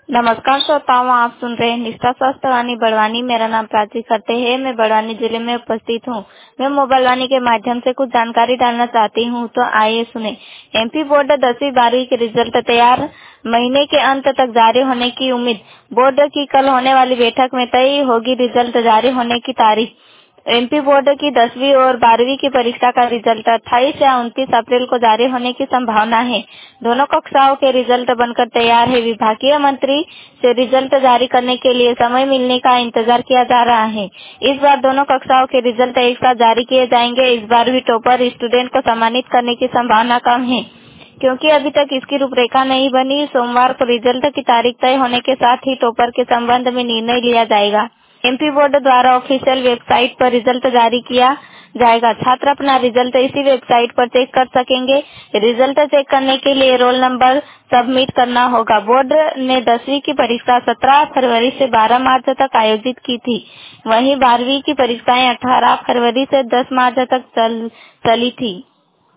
नमस्कार श्रोताओं, आप सुन रहे हैं निष्ठा स्वास्थ्य वाणी बड़वानी। मेरा नाम प्राची करते हैं। मैं बड़वानी जिले में उपस्थित हूँ। मैं मोबाइल वाणी के माध्यम से कुछ जानकारी डालना चाहती हूँ, तो आइए सुने। एमपी बोर्ड 10वीं 12वीं के रिजल्ट तैयार, महीने के अंत तक जारी होने की उम्मीद। बोर्ड की कल होने वाली बैठक में तय होगी रिजल्ट जारी होने की तारीख। एमपी बोर्ड की 10वीं और 12वीं की परीक्षा का रिजल्ट 28 या 29 अप्रैल को जारी होने की संभावना है। दोनों कक्षाओं के रिजल्ट बनकर तैयार है। विभागीय मंत्री से रिजल्ट जारी करने के लिए समय मिलने का इंतजार किया जा रहा है। इस बार दोनों कक्षाओं के रिजल्ट एक साथ जारी किए जाएंगे। इस बार भी टॉपर स्टूडेंट को सम्मानित करने की संभावना कम है, क्योंकि अभी तक इसकी रूपरेखा नहीं बनी। सोमवार को रिजल्ट की तारीख तय होने के साथ ही टॉपर के संबंध में निर्णय लिया जाएगा। एमपी बोर्ड द्वारा ऑफिशियल वेबसाइट पर रिजल्ट जारी किया जाएगा। छात्र अपना रिजल्ट इसी वेबसाइट पर चेक कर सकेंगे। रिजल्ट चेक करने के लिए रोल नंबर सबमिट करना होगा। बोर्ड ने 10वीं की परीक्षा 17 फरवरी से 12 मार्च तक आयोजित की थी। वहीं 12वीं की परीक्षाएं 18 फरवरी से 10 मार्च तक चली थी।